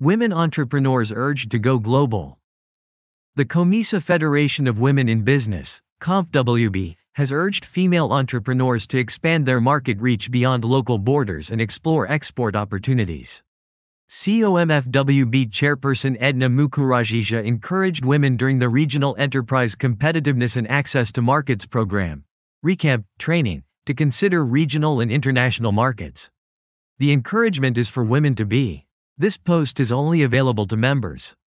Women entrepreneurs urged to go global. The COMISA Federation of Women in Business, COMFWB, has urged female entrepreneurs to expand their market reach beyond local borders and explore export opportunities. COMFWB chairperson Edna Mukurajija encouraged women during the Regional Enterprise Competitiveness and Access to Markets program, RECAMP, training, to consider regional and international markets. The encouragement is for women to be. This post is only available to members.